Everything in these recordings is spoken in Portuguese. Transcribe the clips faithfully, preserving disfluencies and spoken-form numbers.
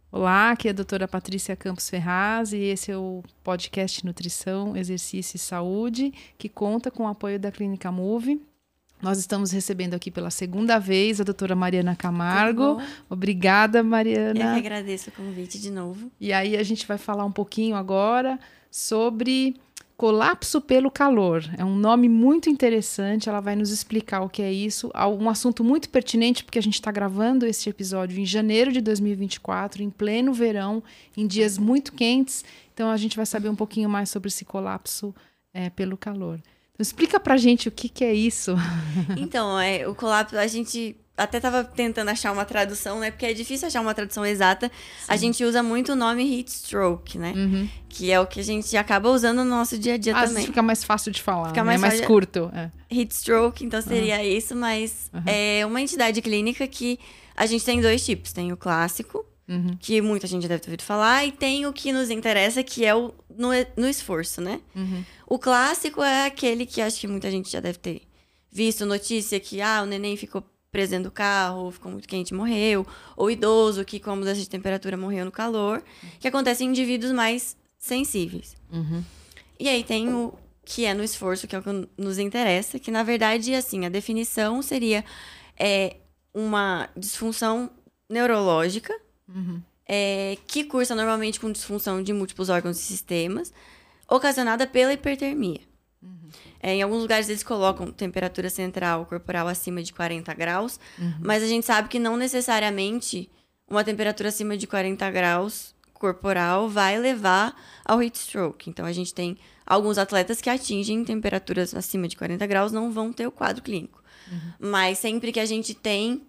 Olá, aqui é a doutora Patrícia Campos Ferraz e esse é o podcast Nutrição, Exercício e Saúde, que conta com o apoio da Clínica Move. Nós estamos recebendo aqui pela segunda vez a doutora Mariana Camargo. Obrigada, Mariana. Eu que agradeço o convite de novo. E aí a gente vai falar um pouquinho agora sobre colapso pelo calor. É um nome muito interessante, ela vai nos explicar o que é isso. Um assunto muito pertinente, porque a gente está gravando esse episódio em janeiro de dois mil e vinte e quatro, em pleno verão, em dias muito quentes. Então a gente vai saber um pouquinho mais sobre esse colapso é, pelo calor. Então, explica pra gente o que, que é isso. Então, é, o colapso, a gente até estava tentando achar uma tradução, né? Porque é difícil achar uma tradução exata. Sim. A gente usa muito o nome heat stroke, né? Uhum. Que é o que a gente acaba usando no nosso dia a dia ah, também. Fica mais fácil de falar, fica né? mais, mais fácil... curto. É. Heat stroke, então seria uhum. isso, mas uhum. é uma entidade clínica que a gente tem dois tipos. Tem o clássico, uhum. que muita gente deve ter ouvido falar, e tem o que nos interessa, que é o no, no esforço, né? Uhum. O clássico é aquele que acho que muita gente já deve ter visto notícia que ah, o neném ficou preso dentro do carro, ficou muito quente e morreu, ou idoso que com a mudança de temperatura morreu no calor, que acontece em indivíduos mais sensíveis. Uhum. E aí tem o que é no esforço, que é o que nos interessa, que na verdade, assim, a definição seria é, uma disfunção neurológica, uhum. é, que cursa normalmente com disfunção de múltiplos órgãos e sistemas, ocasionada pela hipertermia. Uhum. É, em alguns lugares eles colocam temperatura central corporal acima de quarenta graus, uhum. mas a gente sabe que não necessariamente uma temperatura acima de quarenta graus corporal vai levar ao heat stroke. Então a gente tem alguns atletas que atingem temperaturas acima de quarenta graus não vão ter o quadro clínico. Uhum. Mas sempre que a gente tem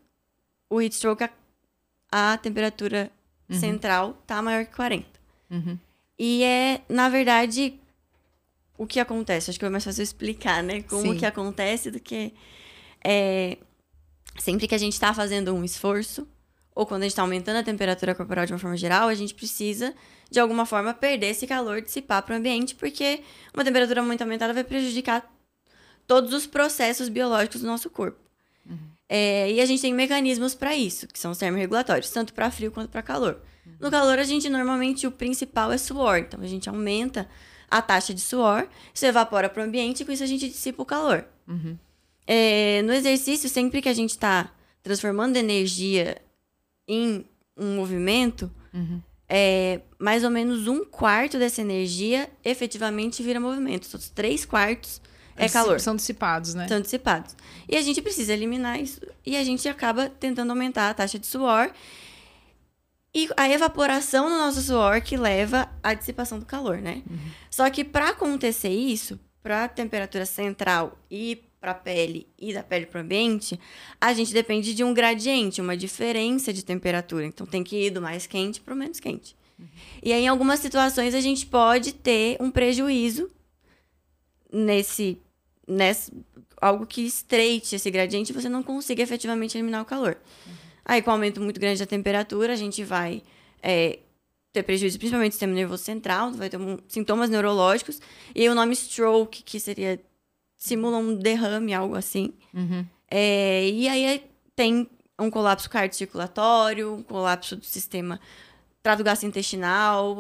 o heat stroke, a, a temperatura uhum. central tá maior que quarenta. Uhum. E é, na verdade, o que acontece. Acho que é mais fácil explicar, né? Como Sim. que acontece do que... É, sempre que a gente está fazendo um esforço, ou quando a gente está aumentando a temperatura corporal de uma forma geral, a gente precisa, de alguma forma, perder esse calor, dissipar para o ambiente, porque uma temperatura muito aumentada vai prejudicar todos os processos biológicos do nosso corpo. Uhum. É, e a gente tem mecanismos para isso, que são os termorregulatórios, tanto para frio quanto para calor. Uhum. No calor, a gente, normalmente, o principal é suor. Então, a gente aumenta a taxa de suor, isso evapora para o ambiente e com isso a gente dissipa o calor. Uhum. É, no exercício, sempre que a gente está transformando energia em um movimento, uhum. é, mais ou menos um quarto dessa energia efetivamente vira movimento. Os outros três quartos é calor. São dissipados, né? São dissipados. E a gente precisa eliminar isso e a gente acaba tentando aumentar a taxa de suor e a evaporação do nosso suor que leva à dissipação do calor, né? Uhum. Só que para acontecer isso, para a temperatura central e para a pele e da pele para o ambiente, a gente depende de um gradiente, uma diferença de temperatura. Então, tem que ir do mais quente para o menos quente. Uhum. E aí, em algumas situações, a gente pode ter um prejuízo nesse, nesse algo que estreite esse gradiente e você não consiga efetivamente eliminar o calor. Uhum. Aí, com o aumento muito grande da temperatura, a gente vai é, ter prejuízo, principalmente do sistema nervoso central, vai ter um, sintomas neurológicos. E aí, o nome stroke, que seria... simula um derrame, algo assim. Uhum. É, e aí, tem um colapso cardiocirculatório, um colapso do sistema trato gastrointestinal.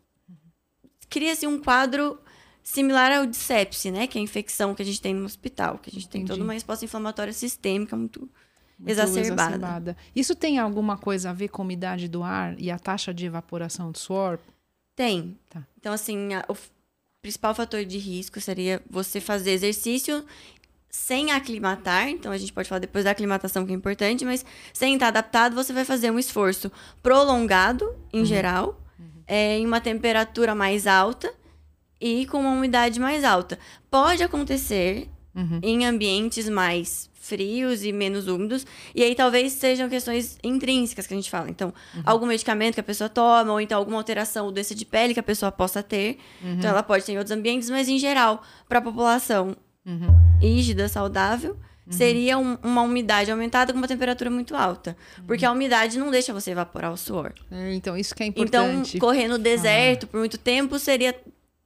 Cria-se um quadro similar ao de sepse, né? Que é a infecção que a gente tem no hospital. Que a gente Entendi. Tem toda uma resposta inflamatória sistêmica muito... Muito exacerbada. exacerbada. Isso tem alguma coisa a ver com a umidade do ar e a taxa de evaporação do suor? Tem. Tá. Então, assim, a, o principal fator de risco seria você fazer exercício sem aclimatar. Então, a gente pode falar depois da aclimatação, que é importante, mas sem estar adaptado, você vai fazer um esforço prolongado, em uhum. geral, uhum. É, em uma temperatura mais alta e com uma umidade mais alta. Pode acontecer uhum. em ambientes mais frios e menos úmidos, e aí talvez sejam questões intrínsecas que a gente fala. Então, uhum. algum medicamento que a pessoa toma, ou então alguma alteração ou doença de pele que a pessoa possa ter. Uhum. Então, ela pode ter em outros ambientes, mas em geral, para a população uhum. rígida, saudável, uhum. seria um, uma umidade aumentada com uma temperatura muito alta. Uhum. Porque a umidade não deixa você evaporar o suor. É, então, isso que é importante. Então, correr no deserto ah. por muito tempo seria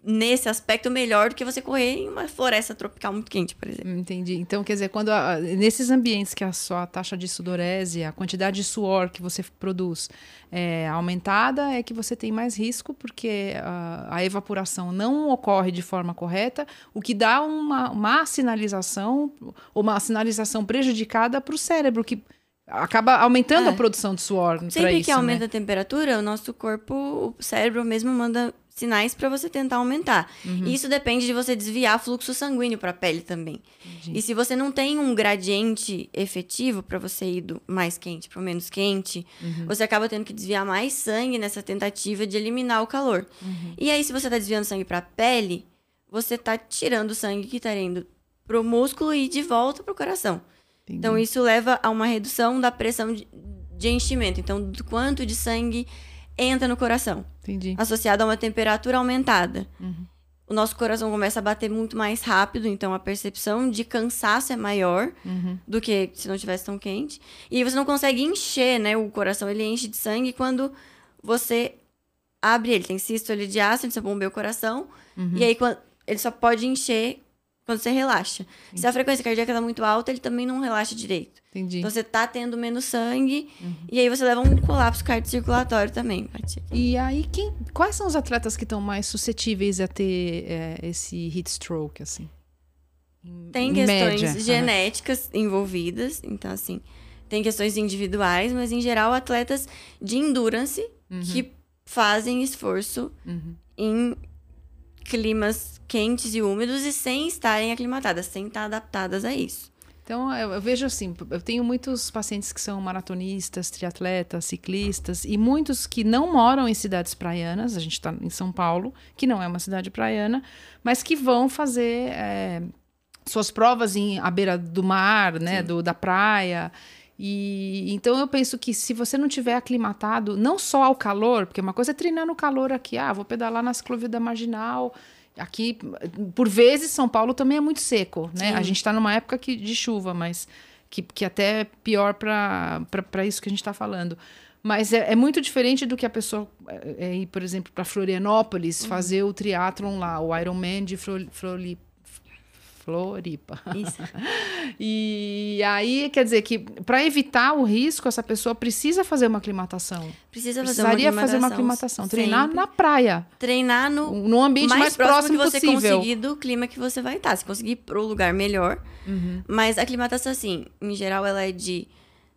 nesse aspecto, melhor do que você correr em uma floresta tropical muito quente, por exemplo. Entendi. Então, quer dizer, quando a, nesses ambientes que a sua taxa de sudorese, a quantidade de suor que você produz é aumentada, é que você tem mais risco, porque a, a evaporação não ocorre de forma correta, o que dá uma má sinalização, ou uma sinalização prejudicada para o cérebro, que acaba aumentando é. a produção de suor. Sempre isso, que aumenta né? a temperatura, o nosso corpo, o cérebro mesmo manda sinais para você tentar aumentar. Uhum. E isso depende de você desviar fluxo sanguíneo para a pele também. Entendi. E se você não tem um gradiente efetivo para você ir do mais quente para o menos quente, uhum. você acaba tendo que desviar mais sangue nessa tentativa de eliminar o calor. Uhum. E aí, se você está desviando sangue para a pele, você está tirando o sangue que está indo para o músculo e de volta para o coração. Entendi. Então, isso leva a uma redução da pressão de, de enchimento. Então, do quanto de sangue entra no coração. Entendi. Associado a uma temperatura aumentada. Uhum. O nosso coração começa a bater muito mais rápido, então a percepção de cansaço é maior uhum. do que se não estivesse tão quente. E você não consegue encher, né? O coração, ele enche de sangue quando você abre ele. Tem sístole de ácido, você bombeia o coração. Uhum. E aí, quando, ele só pode encher quando você relaxa. Entendi. Se a frequência cardíaca está muito alta, ele também não relaxa direito. Entendi. Então, você tá tendo menos sangue, uhum. e aí você leva um colapso cardiocirculatório também. E aí, quem, quais são os atletas que estão mais suscetíveis a ter é, esse heat stroke, assim? Em, tem em questões média. genéticas uhum. envolvidas, então, assim, tem questões individuais, mas, em geral, atletas de endurance uhum. que fazem esforço uhum. em climas quentes e úmidos e sem estarem aclimatadas, sem estar adaptadas a isso. Então, eu, eu vejo assim, eu tenho muitos pacientes que são maratonistas, triatletas, ciclistas, e muitos que não moram em cidades praianas, a gente está em São Paulo, que não é uma cidade praiana, mas que vão fazer é, suas provas em, à beira do mar, né, do, da praia. E então eu penso que se você não tiver aclimatado, não só ao calor, porque uma coisa é treinar no calor aqui, ah, vou pedalar na ciclovia da Marginal. Aqui, por vezes, São Paulo também é muito seco, né? Sim. A gente está numa época que, de chuva, mas que, que até é pior para isso que a gente está falando. Mas é, é muito diferente do que a pessoa é, ir, por exemplo, para Florianópolis, uhum. fazer o triatlon lá, o Ironman de Floripa. Floripa. Isso. E aí, quer dizer que para evitar o risco, essa pessoa precisa fazer uma aclimatação. Precisa fazer Precisaria uma fazer uma aclimatação. Treinar Sempre. na praia. Treinar no, no ambiente mais, mais próximo, próximo que você possível. conseguir do clima que você vai estar. Se conseguir ir para o lugar melhor. Uhum. Mas a aclimatação, assim, em geral, ela é de...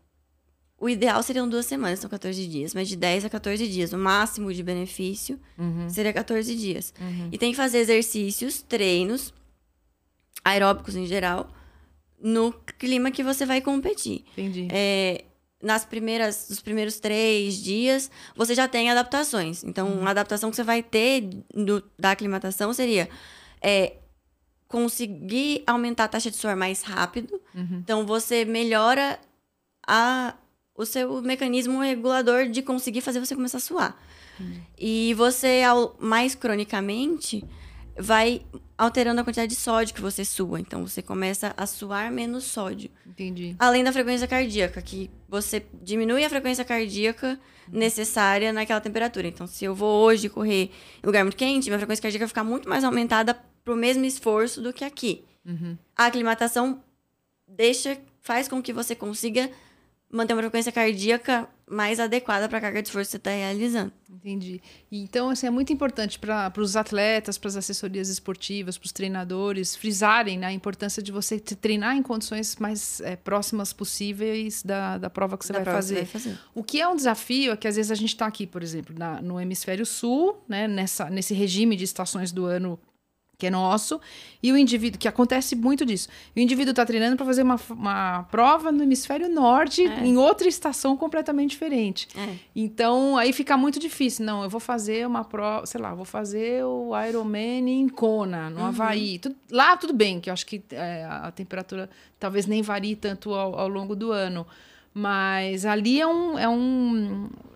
O ideal seriam duas semanas, são quatorze dias. Mas de dez a quatorze dias. O máximo de benefício uhum. seria quatorze dias. Uhum. E tem que fazer exercícios, treinos... aeróbicos em geral, no clima que você vai competir. Entendi. É, nas primeiras, nos primeiros três dias, você já tem adaptações. Então, uhum. uma adaptação que você vai ter no, da aclimatação seria é, conseguir aumentar a taxa de suor mais rápido. Uhum. Então, você melhora a, o seu mecanismo regulador de conseguir fazer você começar a suar. Uhum. E você, ao, mais cronicamente, vai alterando a quantidade de sódio que você sua. Então, você começa a suar menos sódio. Entendi. Além da frequência cardíaca, que você diminui a frequência cardíaca necessária naquela temperatura. Então, se eu vou hoje correr em lugar muito quente, minha frequência cardíaca vai ficar muito mais aumentada pro mesmo esforço do que aqui. Uhum. A aclimatação deixa, faz com que você consiga manter uma frequência cardíaca mais adequada para a carga de esforço que você está realizando. Entendi. Então, assim, é muito importante para os atletas, para as assessorias esportivas, para os treinadores, frisarem, né, a importância de você treinar em condições mais é, próximas possíveis da, da prova que você, vai fazer. você vai fazer. O que é um desafio é que, às vezes, a gente está aqui, por exemplo, na, no hemisfério sul, né, nessa, nesse regime de estações do ano que é nosso, e o indivíduo, que acontece muito disso, o indivíduo está treinando para fazer uma, uma prova no hemisfério norte, é. em outra estação completamente diferente. É. Então, aí fica muito difícil. Não, eu vou fazer uma prova, sei lá, vou fazer o Ironman em Kona, no uhum. Havaí. Tudo, lá tudo bem, que eu acho que é, a temperatura talvez nem varie tanto ao, ao longo do ano. Mas ali é um... É um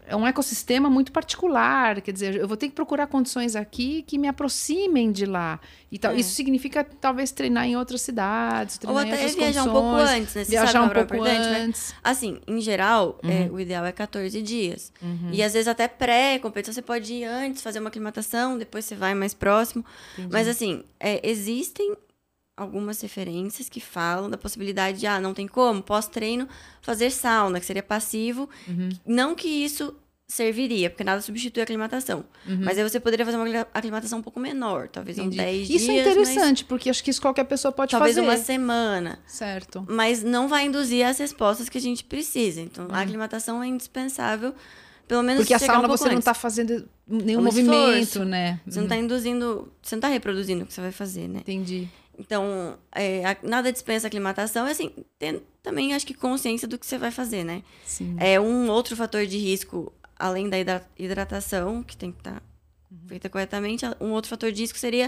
é um ecossistema muito particular, quer dizer, eu vou ter que procurar condições aqui que me aproximem de lá. E tal. É. Isso significa, talvez, treinar em outras cidades, treinar ou até em outras viajar condições, um pouco antes, né? Você viajar sabe um pouco antes. Né? Assim, em geral, Uhum. é, o ideal é quatorze dias. Uhum. E às vezes até pré-competição, você pode ir antes, fazer uma aclimatação, depois você vai mais próximo. Entendi. Mas assim, é, existem algumas referências que falam da possibilidade de, ah, não tem como, pós-treino, fazer sauna, que seria passivo. Uhum. Não que isso serviria, porque nada substitui a aclimatação. Uhum. Mas aí você poderia fazer uma aclimatação um pouco menor, talvez em dez dias. Isso é interessante, porque acho que isso qualquer pessoa pode talvez fazer. Talvez uma semana. Certo. Mas não vai induzir as respostas que a gente precisa. Então, uhum. a aclimatação é indispensável, pelo menos porque a sauna um você antes. Não está fazendo nenhum um movimento, esforço. Né? Você uhum. não está induzindo, você não está reproduzindo o que você vai fazer, né? Entendi. Então, é, a, nada dispensa a aclimatação. Assim, tem, também acho que consciência do que você vai fazer, né? Sim. É um outro fator de risco, além da hidratação, que tem que estar uhum. feita corretamente, um outro fator de risco seria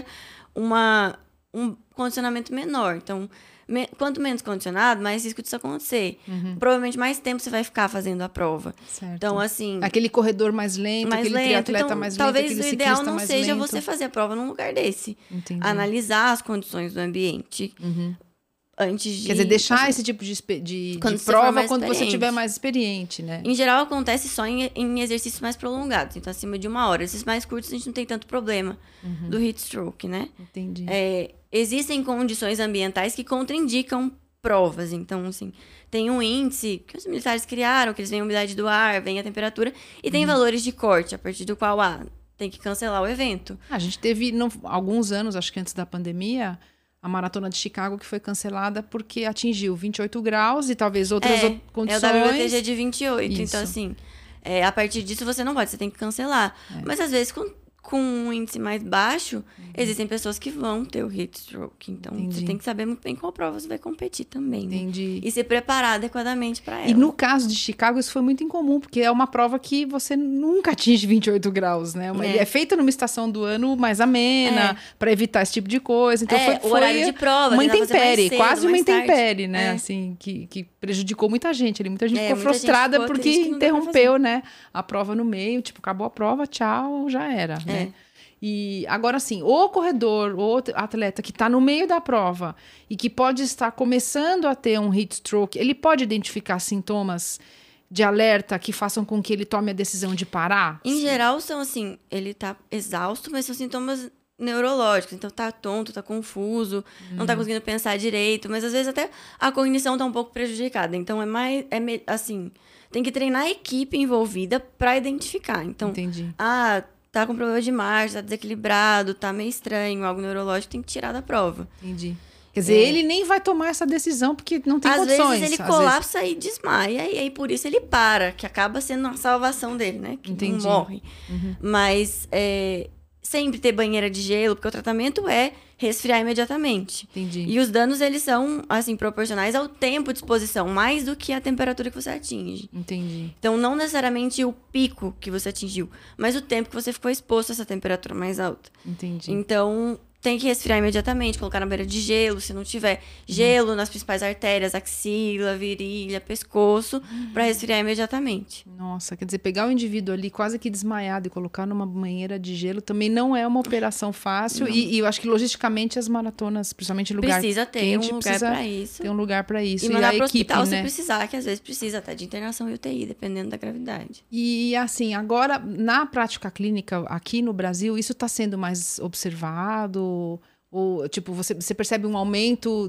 uma, um condicionamento menor. Então, me, quanto menos condicionado, mais risco disso acontecer. Uhum. Provavelmente mais tempo você vai ficar fazendo a prova. Certo. Então, assim... Aquele corredor mais lento, mais aquele lento. triatleta então, mais lento, talvez aquele o ciclista ideal não mais seja lento. você fazer a prova num lugar desse. Entendi. Analisar as condições do ambiente. Uhum. Antes de... Quer dizer, deixar fazer... esse tipo de, de, de prova quando você estiver mais experiente, né? Em geral, acontece só em, em exercícios mais prolongados. Então, acima de uma hora. Esses mais curtos, a gente não tem tanto problema uhum. do heat stroke, né? Entendi. É, existem condições ambientais que contraindicam provas. Então, assim, tem um índice que os militares criaram, que eles veem a umidade do ar, veem a temperatura, e tem uhum. valores de corte, a partir do qual, ah, tem que cancelar o evento. A gente teve, não, alguns anos, acho que antes da pandemia... A Maratona de Chicago que foi cancelada porque atingiu vinte e oito graus e talvez outras é, condições. É o W T G de vinte e oito. Isso. Então, assim, é, a partir disso você não pode, você tem que cancelar. É. Mas, às vezes, com, com um índice mais baixo, uhum. existem pessoas que vão ter o heat stroke. Então, Entendi. Você tem que saber muito bem qual prova você vai competir também. Entendi. Né? E se preparar adequadamente para ela. E no caso de Chicago, isso foi muito incomum, porque é uma prova que você nunca atinge vinte e oito graus, né? É, é feita numa estação do ano mais amena, é. para evitar esse tipo de coisa. Então, é, foi, o foi horário de prova, uma intempérie, cedo, quase uma intempérie, tarde. né? É. Assim, que, que prejudicou muita gente ali. Muita gente é, ficou muita frustrada gente ficou porque interrompeu, né? A prova no meio, tipo, acabou a prova, tchau, já era, é. né? E agora sim, o corredor, o atleta que está no meio da prova e que pode estar começando a ter um heat stroke, ele pode identificar sintomas de alerta que façam com que ele tome a decisão de parar? Em geral, são assim, ele tá exausto, mas são sintomas neurológicos. Então, tá tonto, tá confuso, uhum. não tá conseguindo pensar direito, mas às vezes até a cognição tá um pouco prejudicada. Então, é mais, é assim, tem que treinar a equipe envolvida para identificar. Então, Entendi. ah... tá com problema de marcha, tá desequilibrado, tá meio estranho, algo neurológico, tem que tirar da prova. Entendi. Quer dizer, é. ele nem vai tomar essa decisão porque não tem Às condições. Às vezes ele colapsa vezes... e desmaia, e aí por isso ele para, que acaba sendo a salvação dele, né? Que Entendi. não morre. Uhum. Mas é, sempre ter banheira de gelo, porque o tratamento é resfriar imediatamente. Entendi. E os danos, eles são, assim, proporcionais ao tempo de exposição, mais do que a temperatura que você atinge. Entendi. Então, não necessariamente o pico que você atingiu, mas o tempo que você ficou exposto a essa temperatura mais alta. Entendi. Então, tem que resfriar imediatamente, colocar na beira de gelo, se não tiver gelo uhum. nas principais artérias, axila, virilha, pescoço, uhum. para resfriar imediatamente. Nossa, quer dizer, pegar o indivíduo ali quase que desmaiado e colocar numa banheira de gelo também não é uma operação fácil. E, e eu acho que logisticamente as maratonas, principalmente em lugar precisa ter quente, um lugar precisa para isso. ter um lugar para isso. E mandar para o hospital né? se precisar, que às vezes precisa até de internação e U T I, dependendo da gravidade. E assim, agora na prática clínica aqui no Brasil, isso está sendo mais observado? Ou, tipo, você, você percebe um aumento,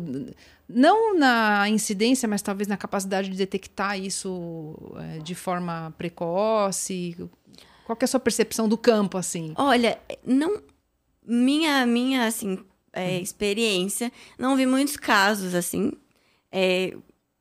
não na incidência, mas talvez na capacidade de detectar isso é, de forma precoce? Qual que é a sua percepção do campo, assim? Olha, não, minha, minha assim, é, experiência, não vi muitos casos, assim. É,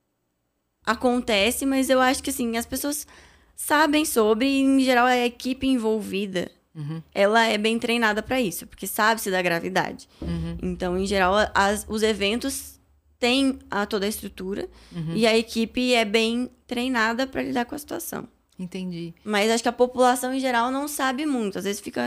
acontece, mas eu acho que, assim, as pessoas sabem sobre, e, em geral, a equipe envolvida... Uhum. Ela é bem treinada para isso, porque sabe-se da gravidade. Uhum. Então, em geral, as, os eventos têm a, toda a estrutura uhum. e a equipe é bem treinada para lidar com a situação. Entendi. Mas acho que a população, em geral, não sabe muito. Às vezes fica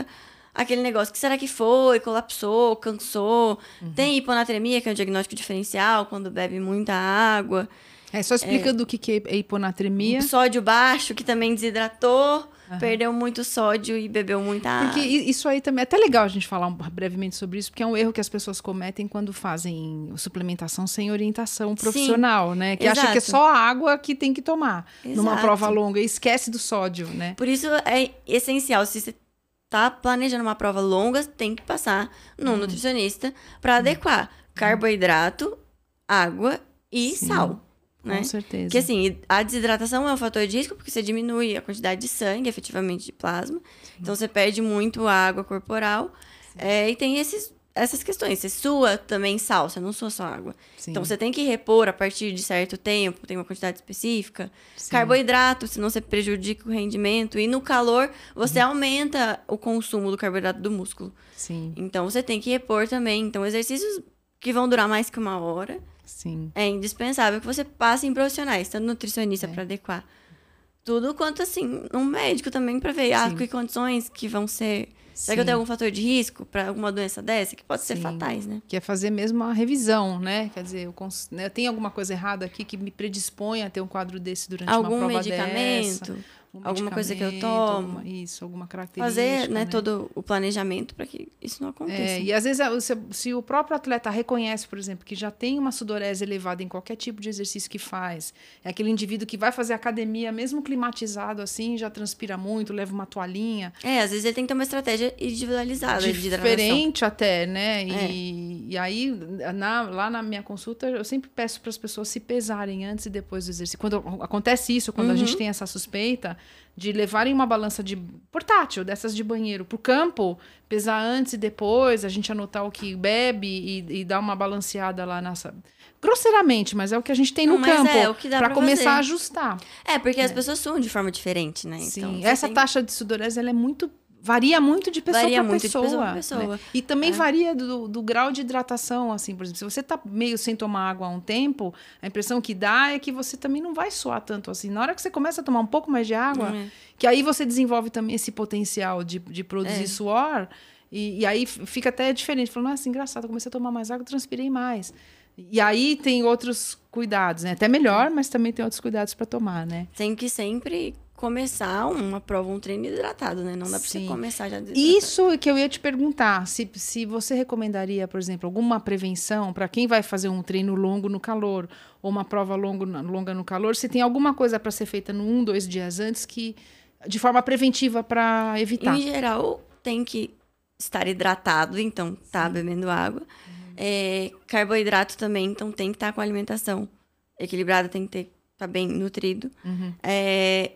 aquele negócio, que será que foi? Colapsou, cansou. Uhum. Tem hiponatremia, que é um diagnóstico diferencial, quando bebe muita água. É, só explica é, do que, que é hiponatremia. Sódio baixo, que também desidratou. Uhum. Perdeu muito sódio e bebeu muita água. Porque isso aí também é até legal a gente falar um, brevemente sobre isso, porque é um erro que as pessoas cometem quando fazem suplementação sem orientação profissional, Sim, né? Que exato. acha que é só a água que tem que tomar Exato. numa prova longa e esquece do sódio, né? Por isso é essencial, se você tá planejando uma prova longa, tem que passar num hum. nutricionista para hum. adequar carboidrato, água e Sim. sal. Né? Com certeza. Porque assim, a desidratação é um fator de risco porque você diminui a quantidade de sangue, efetivamente, de plasma. Sim. Então, você perde muito água corporal. É, e tem esses, essas questões. Você sua também sal, você não sua só água. Sim. Então, você tem que repor a partir de certo tempo, tem uma quantidade específica. Sim. Carboidrato, senão você prejudica o rendimento. E no calor, você uhum. aumenta o consumo do carboidrato do músculo. Sim. Então, você tem que repor também. Então, exercícios que vão durar mais que uma hora... Sim. É indispensável que você passe em profissionais, tanto nutricionista é. para adequar tudo, quanto assim, um médico também para ver ah, que condições que vão ser. Sim. Será que eu tenho algum fator de risco para alguma doença dessa? Que pode Sim. ser fatais, né? Que é fazer mesmo a revisão, né? Quer dizer, eu cons... né? tem alguma coisa errada aqui que me predispõe a ter um quadro desse durante algum uma prova medicamento, dessa. Um alguma coisa que eu tomo. Alguma, isso, alguma característica. Fazer né, né? todo o planejamento para que isso não aconteça. É, e às vezes, se, se o próprio atleta reconhece, por exemplo, que já tem uma sudorese elevada em qualquer tipo de exercício que faz, é aquele indivíduo que vai fazer academia, mesmo climatizado assim, já transpira muito, leva uma toalhinha. É, às vezes ele tem que ter uma estratégia individualizada. Diferente de até, né? E, é. e aí, na, lá na minha consulta, eu sempre peço para as pessoas se pesarem antes e depois do exercício. Quando acontece isso, quando uhum. a gente tem essa suspeita, de levarem uma balança de portátil, dessas de banheiro, pro campo, pesar antes e depois, a gente anotar o que bebe e, e dar uma balanceada lá nessa... Grosseiramente, mas é o que a gente tem no Não, campo, é, para começar fazer. a ajustar. É, porque é. as pessoas suam de forma diferente, né? Sim, então, essa tem... taxa de sudorese, ela é muito... Varia muito de pessoa para pessoa. pessoa, pra pessoa. Né? E também é. varia do, do grau de hidratação, assim, por exemplo, se você tá meio sem tomar água há um tempo, a impressão que dá é que você também não vai suar tanto assim. Na hora que você começa a tomar um pouco mais de água, é. que aí você desenvolve também esse potencial de, de produzir é. suor, e, e aí fica até diferente. Falando, nossa, engraçado, eu comecei a tomar mais água, transpirei mais. E aí tem outros cuidados, né? Até melhor, mas também tem outros cuidados para tomar, né? Tem que sempre começar uma prova, um treino hidratado, né? Não dá para você começar já desidratado. Isso que eu ia te perguntar, se, se você recomendaria, por exemplo, alguma prevenção para quem vai fazer um treino longo no calor ou uma prova longo, longa no calor, se tem alguma coisa para ser feita no um, dois dias antes que de forma preventiva para evitar. Em geral, tem que estar hidratado, então tá Sim. bebendo água. Uhum. É, carboidrato também, então tem que estar com a alimentação equilibrada, tem que ter, tá bem nutrido. Uhum. É,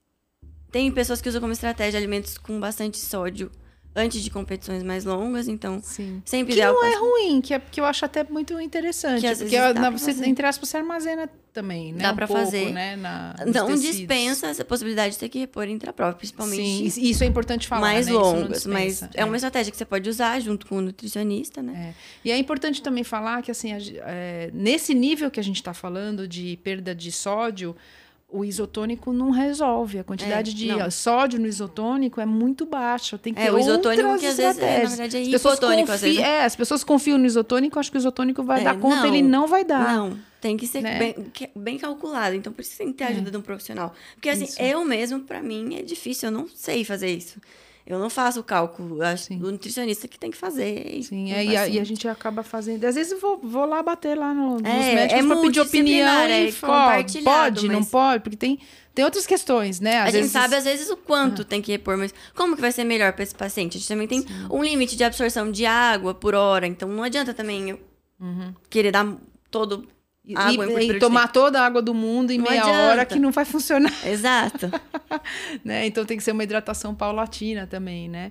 tem pessoas que usam como estratégia alimentos com bastante sódio antes de competições mais longas, então Sim. sempre que ideal não é passar... ruim, que, é, que eu acho até muito interessante, que porque a, na, você, entre aspas, você armazena também, né? Dá um pra pouco, fazer. Né? Na, não tecidos. dispensa essa possibilidade de ter que repor intraprova, principalmente. Sim, isso é importante falar, mais né? longas, mas é. é uma estratégia que você pode usar junto com o nutricionista, né? É. E é importante também falar que, assim, a, é, nesse nível que a gente está falando de perda de sódio, o isotônico não resolve. A quantidade é, de não. sódio no isotônico é muito baixa. Tem que é, ter o isotônico que às vezes é, na verdade, é hipotônico. Às vezes. É, as pessoas confiam no isotônico, acho que o isotônico vai é, dar conta, não, ele não vai dar. Não, tem que ser né? bem, bem calculado. Então, por isso tem que ter a ajuda é. de um profissional. Porque, assim, isso. eu mesmo, pra mim, é difícil. Eu não sei fazer isso. Eu não faço o cálculo, acho o nutricionista que tem que fazer. Sim, é, e, a, e a gente acaba fazendo. Às vezes eu vou, vou lá bater lá no, nos é, médicos é para pedir opinião é e compartilhar. Pode, mas... não pode, porque tem, tem outras questões, né? Às a vezes... gente sabe, às vezes, o quanto ah. tem que repor, mas como que vai ser melhor para esse paciente? A gente também tem Sim. um limite de absorção de água por hora, então não adianta também eu uhum. querer dar todo. Água e, e tomar toda a água do mundo em não meia adianta. hora que não vai funcionar. Exato. Né? Então tem que ser uma hidratação paulatina também, né?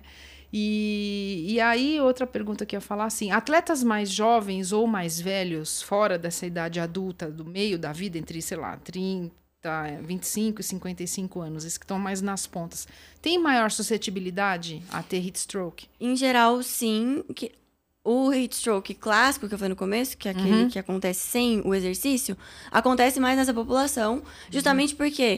E, e aí, outra pergunta que eu ia falar assim, atletas mais jovens ou mais velhos, fora dessa idade adulta, do meio da vida, entre, sei lá, trinta, vinte e cinco e cinquenta e cinco anos, esses que estão mais nas pontas, tem maior suscetibilidade a ter heat stroke? Em geral, sim. Que... O heat stroke clássico, que eu falei no começo, que é aquele uhum. que acontece sem o exercício, acontece mais nessa população, justamente uhum. porque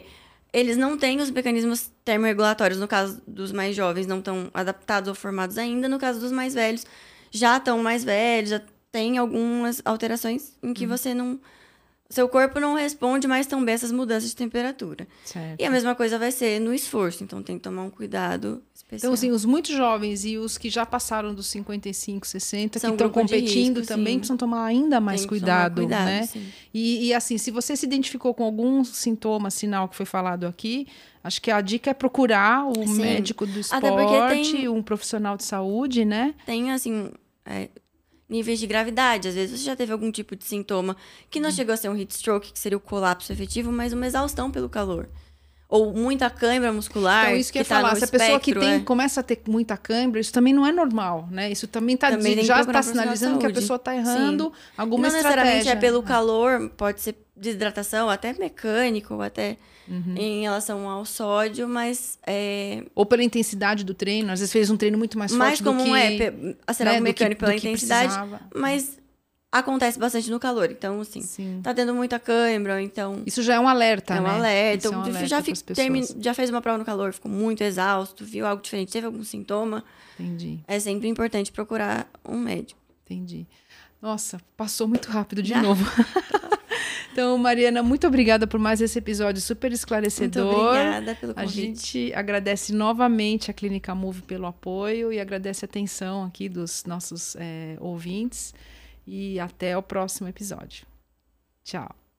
eles não têm os mecanismos termorregulatórios, no caso dos mais jovens, não estão adaptados ou formados ainda. No caso dos mais velhos, já estão mais velhos, já tem algumas alterações em que uhum. você não... Seu corpo não responde mais tão bem essas mudanças de temperatura. Certo. E a mesma coisa vai ser no esforço, então tem que tomar um cuidado especial. Então, assim, os muito jovens e os que já passaram dos cinquenta e cinco, sessenta, São que estão competindo risco, também, sim. precisam tomar ainda mais cuidado, cuidado, né? E, e, assim, se você se identificou com algum sintoma, sinal que foi falado aqui, acho que a dica é procurar o sim. médico do esporte, tem, um profissional de saúde, né? Tem, assim... É, níveis de gravidade. Às vezes você já teve algum tipo de sintoma que não uhum. chegou a ser um heat stroke, que seria o colapso efetivo, mas uma exaustão pelo calor. Ou muita cãibra muscular. Então, isso que, que eu ia tá falar. Se espectro, a pessoa que tem, é. começa a ter muita cãibra, isso também não é normal, né? Isso também, tá, também já está sinalizando que a pessoa está errando Sim. alguma não estratégia. Não necessariamente é pelo calor, pode ser desidratação, até mecânico, ou até uhum. em relação ao sódio, mas... É... Ou pela intensidade do treino. Às vezes fez um treino muito mais, mais forte do que... Mais comum é acelerar né, o mecânico que, pela intensidade, precisava. Mas... acontece bastante no calor, então assim, Sim. tá tendo muita cãibra, então... Isso já é um alerta, é um né? Alerta. É um alerta. Já, fi, termi, já fez uma prova no calor, ficou muito exausto, viu algo diferente, teve algum sintoma. Entendi. É sempre importante procurar um médico. Entendi. Nossa, passou muito rápido de já. novo. Então, Mariana, muito obrigada por mais esse episódio super esclarecedor. Muito obrigada pelo convite. A gente agradece novamente a Clínica Move pelo apoio e agradece a atenção aqui dos nossos é, ouvintes. E até o próximo episódio. Tchau.